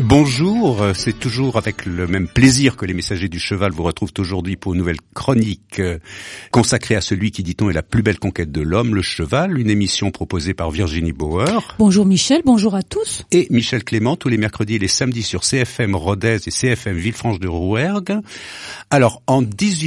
Bonjour, c'est toujours avec le même plaisir que les messagers du cheval vous retrouvent aujourd'hui pour une nouvelle chronique consacrée à celui qui, dit-on, est la plus belle conquête de l'homme, le cheval, une émission proposée par Virginie Bauer. Bonjour Michel, bonjour à tous. Et Michel Clément, tous les mercredis et les samedis sur CFM Rodez et CFM Villefranche-de-Rouergue. Alors, en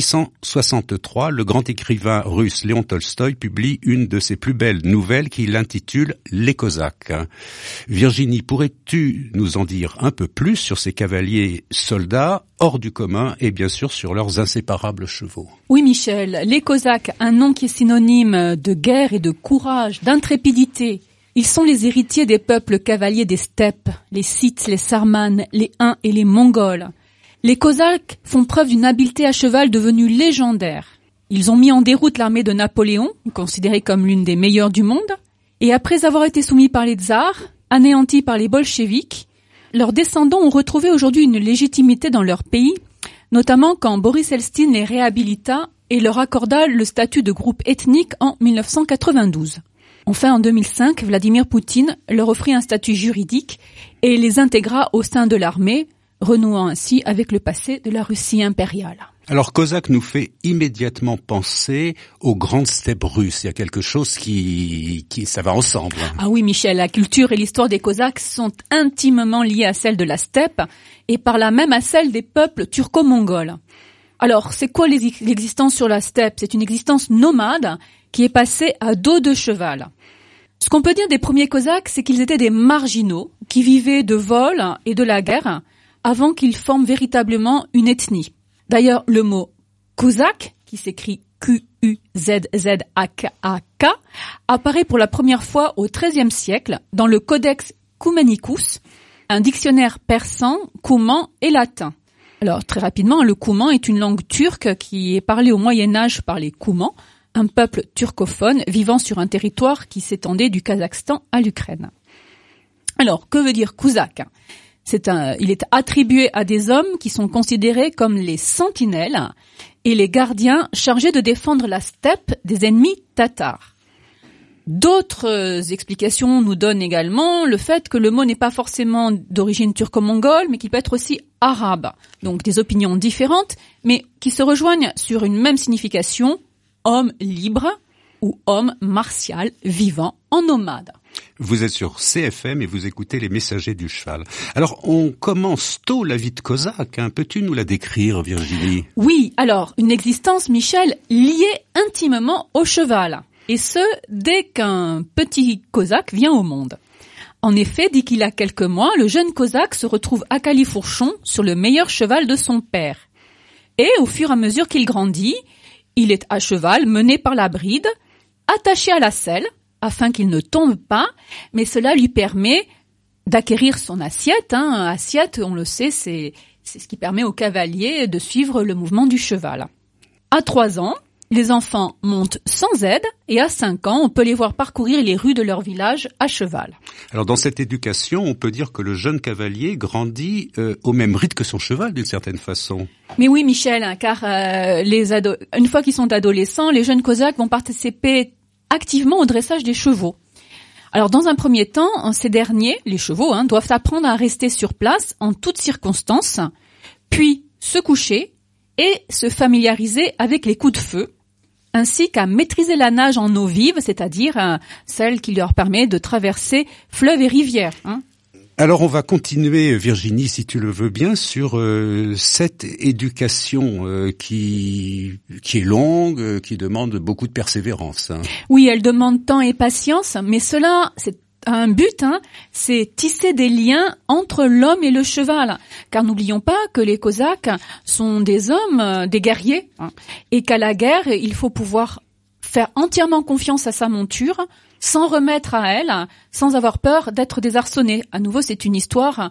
1863, le grand écrivain russe Léon Tolstoï publie une de ses plus belles nouvelles qui l'intitule « Les Cosaques ». Virginie, pourrais-tu nous en dire un peu plus sur ces cavaliers soldats hors du commun et bien sûr sur leurs inséparables chevaux? Oui Michel, les Cosaques, un nom qui est synonyme de guerre et de courage, d'intrépidité. Ils sont les héritiers des peuples cavaliers des steppes, les Scythes, les Sarmanes, les Huns et les Mongols. Les Cosaques font preuve d'une habileté à cheval devenue légendaire. Ils ont mis en déroute l'armée de Napoléon, considérée comme l'une des meilleures du monde, et après avoir été soumis par les tsars, anéantis par les bolcheviks, leurs descendants ont retrouvé aujourd'hui une légitimité dans leur pays, notamment quand Boris Eltsine les réhabilita et leur accorda le statut de groupe ethnique en 1992. Enfin, en 2005, Vladimir Poutine leur offrit un statut juridique et les intégra au sein de l'armée, renouant ainsi avec le passé de la Russie impériale. Alors, Cosaque nous fait immédiatement penser aux grandes steppes russes. Il y a quelque chose qui ça va ensemble. Ah oui, Michel, la culture et l'histoire des Cosaques sont intimement liées à celle de la steppe et par là même à celle des peuples turco-mongols. Alors, c'est quoi l'existence sur la steppe? C'est une existence nomade qui est passée à dos de cheval. Ce qu'on peut dire des premiers Cosaques, c'est qu'ils étaient des marginaux qui vivaient de vol et de la guerre avant qu'ils forment véritablement une ethnie. D'ailleurs, le mot « cosaque », qui s'écrit Q-U-Z-Z-A-K-A-K, apparaît pour la première fois au XIIIe siècle dans le Codex Cumanicus, un dictionnaire persan, couman et latin. Alors, très rapidement, le couman est une langue turque qui est parlée au Moyen-Âge par les Coumans, un peuple turcophone vivant sur un territoire qui s'étendait du Kazakhstan à l'Ukraine. Alors, que veut dire cosaque ? Il est attribué à des hommes qui sont considérés comme les sentinelles et les gardiens chargés de défendre la steppe des ennemis tatars. D'autres explications nous donnent également le fait que le mot n'est pas forcément d'origine turco-mongole, mais qu'il peut être aussi arabe. Donc des opinions différentes, mais qui se rejoignent sur une même signification, homme libre ou homme martial vivant en nomade. Vous êtes sur CFM et vous écoutez les messagers du cheval. Alors, on commence tôt la vie de Cosaque. Peux-tu nous la décrire, Virginie? Oui, alors, une existence, Michel, liée intimement au cheval. Et ce, dès qu'un petit Cosaque vient au monde. En effet, dès qu'il a quelques mois, le jeune Cosaque se retrouve à Califourchon sur le meilleur cheval de son père. Et au fur et à mesure qu'il grandit, il est à cheval, mené par la bride, attaché à la selle, afin qu'il ne tombe pas, mais cela lui permet d'acquérir son assiette. Assiette, on le sait, c'est ce qui permet au cavalier de suivre le mouvement du cheval. À 3 ans, les enfants montent sans aide et à 5 ans, on peut les voir parcourir les rues de leur village à cheval. Alors dans cette éducation, on peut dire que le jeune cavalier grandit au même rythme que son cheval d'une certaine façon. Mais oui, Michel, car une fois qu'ils sont adolescents, les jeunes Cosaques vont participer activement au dressage des chevaux. Alors, dans un premier temps, ces derniers, les chevaux, doivent apprendre à rester sur place en toutes circonstances, puis se coucher et se familiariser avec les coups de feu, ainsi qu'à maîtriser la nage en eau vive, c'est-à-dire celle qui leur permet de traverser fleuves et rivières. Alors on va continuer, Virginie, si tu le veux bien, sur cette éducation qui est longue, qui demande beaucoup de persévérance. Oui, elle demande temps et patience, mais cela, c'est un but, c'est tisser des liens entre l'homme et le cheval. Car n'oublions pas que les Cosaques sont des hommes, des guerriers, et qu'à la guerre, il faut pouvoir faire entièrement confiance à sa monture, sans remettre à elle, sans avoir peur d'être désarçonné. À nouveau, c'est une histoire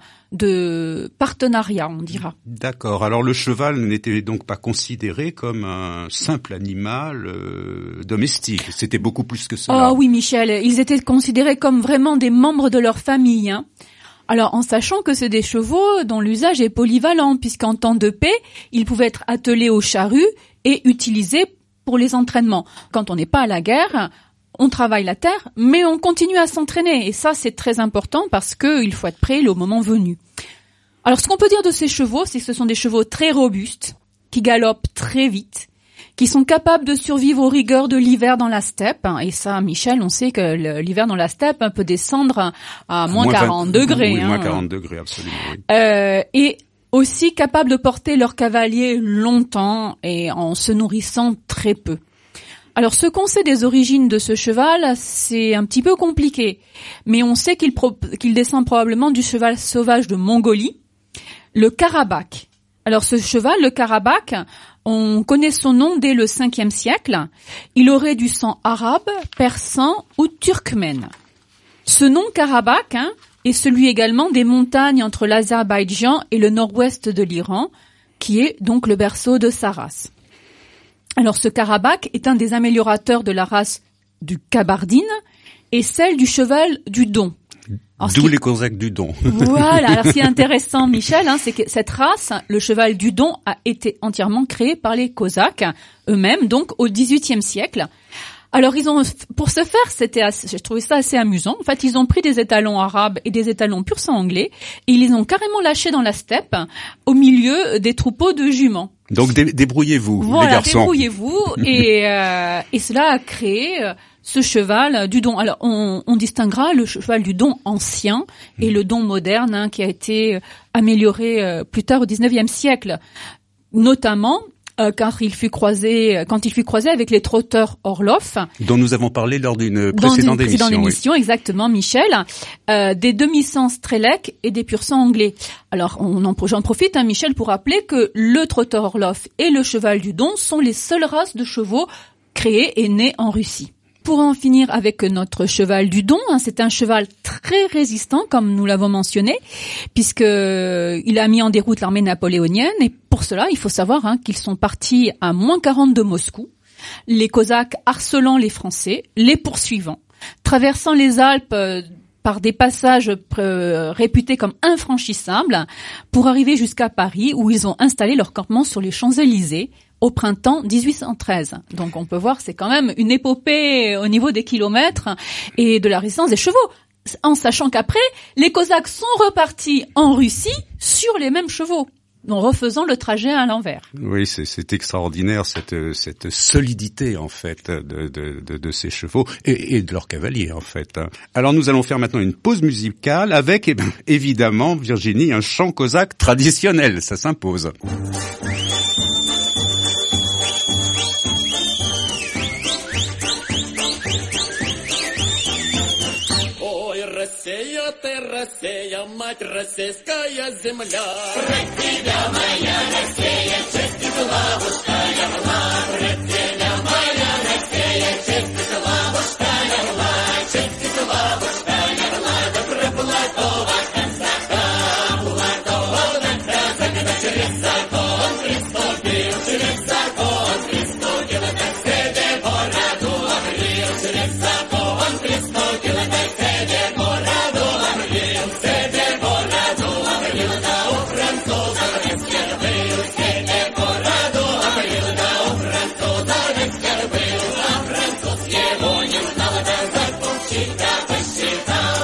de partenariat, on dira. D'accord. Alors le cheval n'était donc pas considéré comme un simple animal domestique. C'était beaucoup plus que cela. Oh oui, Michel, ils étaient considérés comme vraiment des membres de leur famille. Alors, en sachant que c'est des chevaux dont l'usage est polyvalent, puisqu'en temps de paix, ils pouvaient être attelés aux charrues et utilisés pour les entraînements. Quand on n'est pas à la guerre, on travaille la terre, mais on continue à s'entraîner. Et ça, c'est très important parce qu'il faut être prêt au moment venu. Alors, ce qu'on peut dire de ces chevaux, c'est que ce sont des chevaux très robustes, qui galopent très vite, qui sont capables de survivre aux rigueurs de l'hiver dans la steppe. Et ça, Michel, on sait que l'hiver dans la steppe peut descendre à moins 40 degrés. Oui, moins 40 degrés, absolument. Oui. Et aussi capables de porter leur cavalier longtemps et en se nourrissant très peu. Alors, ce qu'on sait des origines de ce cheval, c'est un petit peu compliqué. Mais on sait qu'il descend probablement du cheval sauvage de Mongolie, le Karabakh. Alors, ce cheval, le Karabakh, on connaît son nom dès le 5e siècle. Il aurait du sang arabe, persan ou turkmène. Ce nom Karabakh est celui également des montagnes entre l'Azerbaïdjan et le nord-ouest de l'Iran, qui est donc le berceau de sa race. Alors, ce Karabakh est un des améliorateurs de la race du Kabardine et celle du cheval du Don. D'où les Cosaques du Don. Voilà. Alors, ce qui est intéressant, Michel, c'est que cette race, le cheval du Don, a été entièrement créé par les Cosaques eux-mêmes, donc au XVIIIe siècle. Alors, pour ce faire, j'ai trouvé ça assez amusant. En fait, ils ont pris des étalons arabes et des étalons pur sang anglais et ils les ont carrément lâchés dans la steppe au milieu des troupeaux de juments. Donc, débrouillez-vous, voilà, les garçons. Débrouillez-vous et cela a créé ce cheval du Don. Alors, on distinguera le cheval du Don ancien et le Don moderne, qui a été amélioré plus tard au XIXe siècle, notamment quand il fut croisé avec les trotteurs Orloff, dont nous avons parlé lors d'une précédente émission. Oui. Exactement, Michel, des demi-sens Trélec et des pur sang anglais. Alors, j'en profite, Michel, pour rappeler que le trotteur Orloff et le cheval du Don sont les seules races de chevaux créées et nées en Russie. Pour en finir avec notre cheval du Don, c'est un cheval très résistant, comme nous l'avons mentionné, puisque il a mis en déroute l'armée napoléonienne. Et pour cela, il faut savoir qu'ils sont partis à moins 40 de Moscou, les Cosaques harcelant les Français, les poursuivant, traversant les Alpes par des passages réputés comme infranchissables, pour arriver jusqu'à Paris, où ils ont installé leur campement sur les Champs-Élysées, au printemps 1813. Donc on peut voir, c'est quand même une épopée au niveau des kilomètres et de la résistance des chevaux. En sachant qu'après, les Cosaques sont repartis en Russie sur les mêmes chevaux, en refaisant le trajet à l'envers. Oui, c'est extraordinaire, cette solidité, en fait, de ces chevaux et de leurs cavaliers, en fait. Alors nous allons faire maintenant une pause musicale avec, évidemment, Virginie, un chant cosaque traditionnel. Ça s'impose. Россия, ты Россия, мать российская земля. Россия моя, Россия, честь и славушка орла. Россия моя, Россия, честь и славушка орла. Честь и славушка орла, да проплатова конца. Платова конца, когда через закон приступил, так седе бороду обрил, через закон приступил, так седе бороду обрил, седе бороду обрил, да у француза раскербил, седе бороду обрил, да у француза раскербил, а француз его не знал, да закупщика посчитал,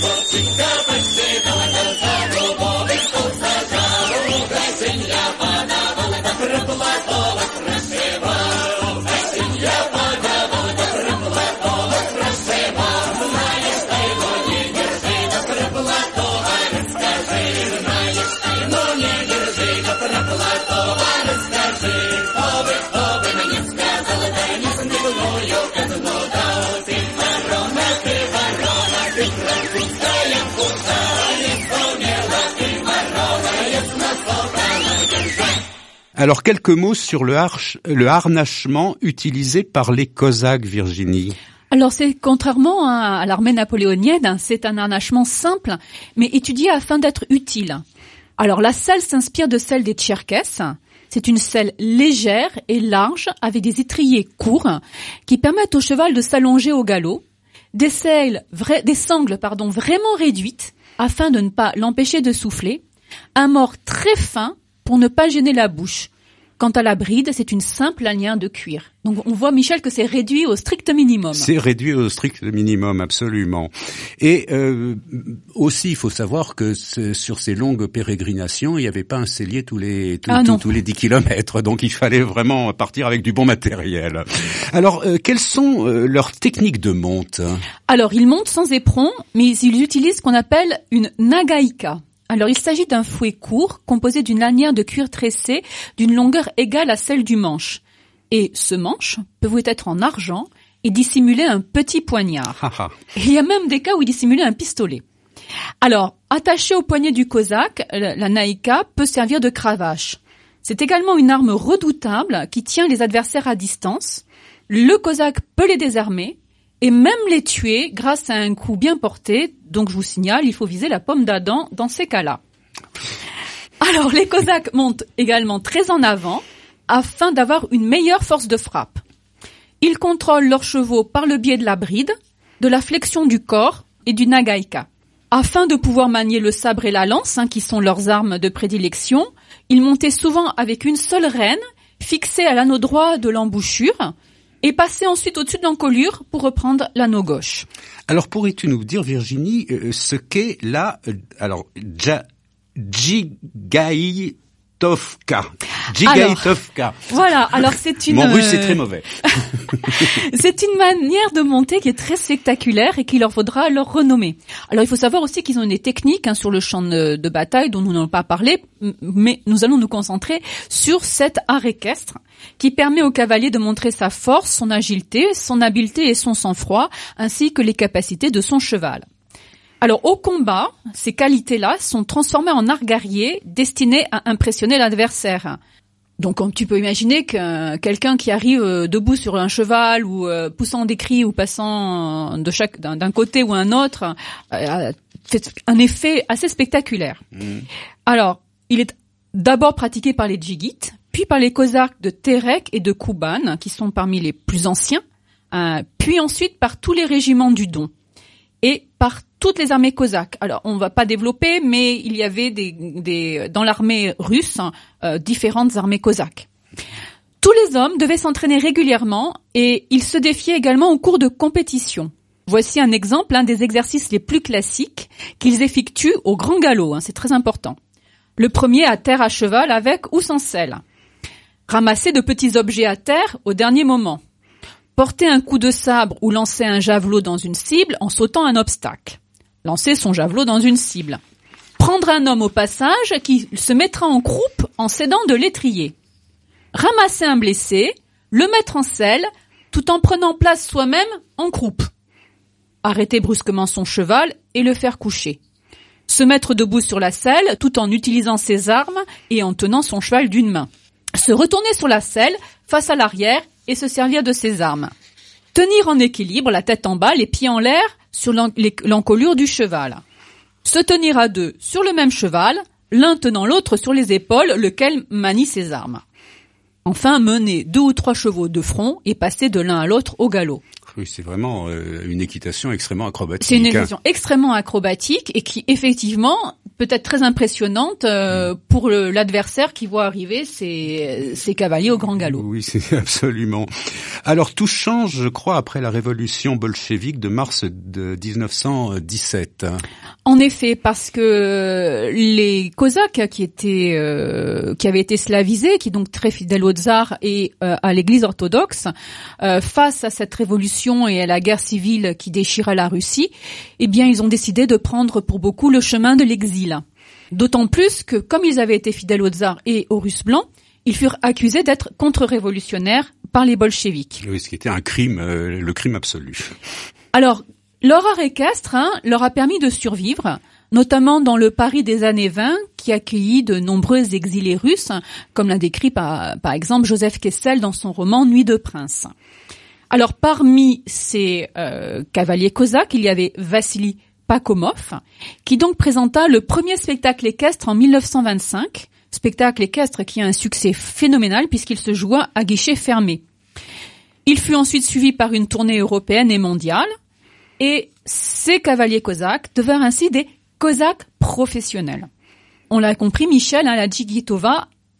да за дубовый стул сажал, угощенья подавал, да проплатова прошивал, угощенья подавал, да проплатова прошивал, знаешь, ты его не держи, да проплатова расскажи, знаешь, ты его не держи, да проплатова расскажи, кто бы мне сказал, да не смешную козлу дал, ты ворона, ты французская куса, не вспомнила ты ворона, ясно сколько держать. Alors, quelques mots sur le harnachement utilisé par les Cosaques, Virginie. Alors c'est contrairement à l'armée napoléonienne, c'est un harnachement simple, mais étudié afin d'être utile. Alors la selle s'inspire de celle des Tcherkesses. C'est une selle légère et large avec des étriers courts qui permettent au cheval de s'allonger au galop. Des sangles vraiment réduites afin de ne pas l'empêcher de souffler. Un mors très fin pour ne pas gêner la bouche. Quant à la bride, c'est une simple lanière de cuir. Donc on voit, Michel, que c'est réduit au strict minimum. C'est réduit au strict minimum, absolument. Et aussi, il faut savoir que sur ces longues pérégrinations, il n'y avait pas un cellier tous les 10 kilomètres. Donc il fallait vraiment partir avec du bon matériel. Alors, quelles sont leurs techniques de monte? Alors, ils montent sans éperon, mais ils utilisent ce qu'on appelle une nagaïka. Alors, il s'agit d'un fouet court composé d'une lanière de cuir tressé d'une longueur égale à celle du manche. Et ce manche peut être en argent et dissimuler un petit poignard. Et il y a même des cas où il dissimulait un pistolet. Alors, attaché au poignet du cosaque, la naïka peut servir de cravache. C'est également une arme redoutable qui tient les adversaires à distance. Le cosaque peut les désarmer et même les tuer grâce à un coup bien porté. Donc je vous signale, il faut viser la pomme d'Adam dans ces cas-là. Alors les cosaques montent également très en avant afin d'avoir une meilleure force de frappe. Ils contrôlent leurs chevaux par le biais de la bride, de la flexion du corps et du nagaïka. Afin de pouvoir manier le sabre et la lance, qui sont leurs armes de prédilection, ils montaient souvent avec une seule rêne fixée à l'anneau droit de l'embouchure et passaient ensuite au-dessus de l'encolure pour reprendre l'anneau gauche. Alors, pourrais-tu nous dire, Virginie, ce qu'est la Jigaïtovka? Jigaïtovka. Voilà, alors c'est une... Mon russe est très mauvais. C'est une manière de monter qui est très spectaculaire et qu'il leur faudra leur renommer. Alors il faut savoir aussi qu'ils ont des techniques sur le champ de bataille dont nous n'allons pas parler, mais nous allons nous concentrer sur cet art équestre qui permet au cavalier de montrer sa force, son agilité, son habileté et son sang-froid, ainsi que les capacités de son cheval. Alors au combat, ces qualités-là sont transformées en art guerrier destiné à impressionner l'adversaire. Donc comme tu peux imaginer que quelqu'un qui arrive debout sur un cheval ou poussant des cris ou passant d'un côté ou un autre fait un effet assez spectaculaire. Alors, il est d'abord pratiqué par les djigites, puis par les cosaques de Terek et de Kouban, qui sont parmi les plus anciens, puis ensuite par tous les régiments du Don et par toutes les armées cosaques. Alors, on va pas développer, mais il y avait dans l'armée russe différentes armées cosaques. Tous les hommes devaient s'entraîner régulièrement et ils se défiaient également au cours de compétitions. Voici un exemple, des exercices les plus classiques qu'ils effectuent au grand galop. C'est très important. Le premier à terre à cheval avec ou sans selle. Ramasser de petits objets à terre au dernier moment. Porter un coup de sabre ou lancer un javelot dans une cible en sautant un obstacle. Lancer son javelot dans une cible. Prendre un homme au passage qui se mettra en croupe en s'aidant de l'étrier. Ramasser un blessé, le mettre en selle, tout en prenant place soi-même en croupe. Arrêter brusquement son cheval et le faire coucher. Se mettre debout sur la selle tout en utilisant ses armes et en tenant son cheval d'une main. Se retourner sur la selle, face à l'arrière, et se servir de ses armes. Tenir en équilibre, la tête en bas, les pieds en l'air, sur l'encolure du cheval. Se tenir à deux sur le même cheval, l'un tenant l'autre sur les épaules, lequel manie ses armes. Enfin, mener 2 ou 3 chevaux de front et passer de l'un à l'autre au galop. Oui, c'est vraiment une équitation extrêmement acrobatique. C'est une équitation extrêmement acrobatique et qui, effectivement, peut être très impressionnante pour l'adversaire qui voit arriver ces cavaliers au grand galop. Oui, c'est absolument. Alors, tout change, je crois, après la révolution bolchevique de mars de 1917. En effet, parce que les Cosaques qui avaient été slavisés, qui donc très fidèles au tsar et à l'Église orthodoxe, face à cette révolution et à la guerre civile qui déchira la Russie, eh bien, ils ont décidé de prendre pour beaucoup le chemin de l'exil. D'autant plus que, comme ils avaient été fidèles au tsar et aux Russes blancs, ils furent accusés d'être contre-révolutionnaires par les bolcheviks. Oui, ce qui était un crime, le crime absolu. Alors, leur art équestre leur a permis de survivre, notamment dans le Paris des années 20, qui accueillit de nombreux exilés russes, comme l'a décrit par exemple Joseph Kessel dans son roman Nuit de prince. Alors, parmi ces cavaliers cosaques, il y avait Vassili Pakhomov, qui donc présenta le premier spectacle équestre en 1925, spectacle équestre qui a un succès phénoménal puisqu'il se joua à guichet fermé. Il fut ensuite suivi par une tournée européenne et mondiale, et ces cavaliers cosaques devinrent ainsi des cosaques professionnels. On l'a compris, Michel, la Djigitova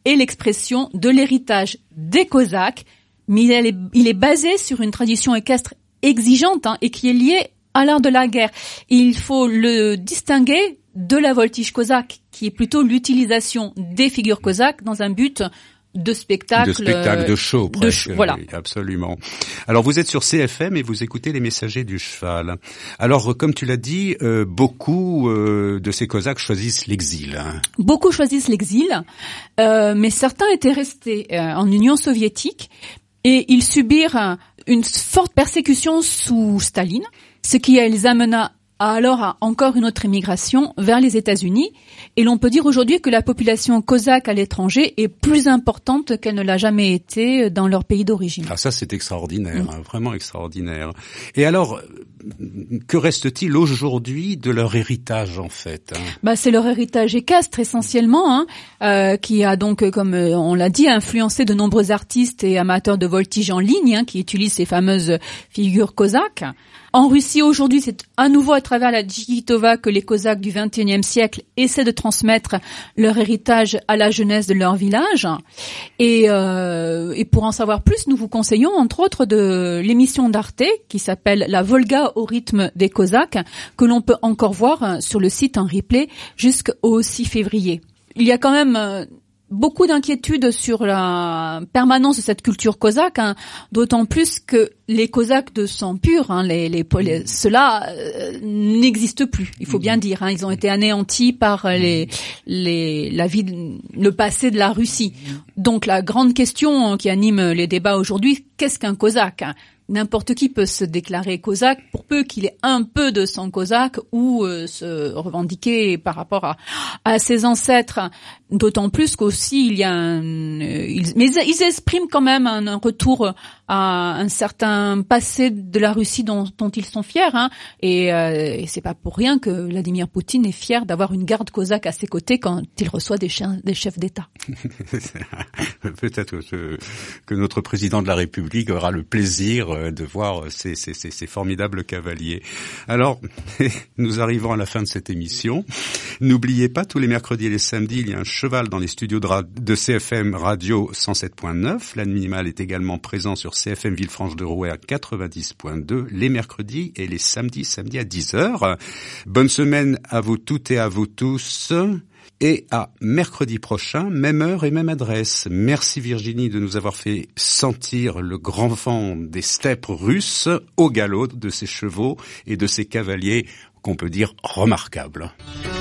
est l'expression de l'héritage des Cosaques, mais il est basé sur une tradition équestre exigeante et qui est liée à l'art de la guerre. Il faut le distinguer de la voltige cosaque, qui est plutôt l'utilisation des figures cosaques dans un but de spectacle, de show, presque. Voilà. Oui, absolument. Alors, vous êtes sur CFM et vous écoutez les Messagers du Cheval. Alors, comme tu l'as dit, beaucoup de ces Cosaques choisissent l'exil. Beaucoup choisissent l'exil, mais certains étaient restés en Union soviétique et ils subirent une forte persécution sous Staline, ce qui les amena à encore une autre émigration vers les États-Unis. Et l'on peut dire aujourd'hui que la population cosaque à l'étranger est plus importante qu'elle ne l'a jamais été dans leur pays d'origine. Ah, ça, c'est extraordinaire, vraiment extraordinaire. Et alors, que reste-t-il aujourd'hui de leur héritage, en fait? C'est leur héritage équestre, essentiellement, qui a donc, comme on l'a dit, influencé de nombreux artistes et amateurs de voltige en ligne, qui utilisent ces fameuses figures cosaques. En Russie, aujourd'hui, c'est à nouveau à travers la Djigitova que les Cosaques du XXIe siècle essaient de transmettre leur héritage à la jeunesse de leur village. Et pour en savoir plus, nous vous conseillons, entre autres, de l'émission d'Arte qui s'appelle La Volga au rythme des Cosaques, que l'on peut encore voir sur le site en replay jusqu'au 6 février. Il y a quand même beaucoup d'inquiétudes sur la permanence de cette culture cosaque, d'autant plus que les Cosaques de sang pur, ceux-là n'existent plus. Il faut bien dire, ils ont été anéantis par le passé de la Russie. Donc la grande question qui anime les débats aujourd'hui, qu'est-ce qu'un Cosaque? N'importe qui peut se déclarer cosaque pour peu qu'il ait un peu de sang cosaque ou se revendiquer par rapport à ses ancêtres. D'autant plus qu'aussi il y a mais ils expriment quand même un retour à un certain passé de la Russie dont ils sont fiers, et c'est pas pour rien que Vladimir Poutine est fier d'avoir une garde cosaque à ses côtés quand il reçoit des chefs d'État. Peut-être que notre président de la République aura le plaisir de voir ces formidables cavaliers. Alors, nous arrivons à la fin de cette émission. N'oubliez pas, tous les mercredis et les samedis, il y a un cheval dans les studios de CFM Radio 107.9. L'animal est également présent sur CFM Villefranche-de-Rouergue 90.2 les mercredis et les samedis à 10h. Bonne semaine à vous toutes et à vous tous. Et à mercredi prochain, même heure et même adresse. Merci Virginie de nous avoir fait sentir le grand vent des steppes russes au galop de ces chevaux et de ces cavaliers qu'on peut dire remarquables.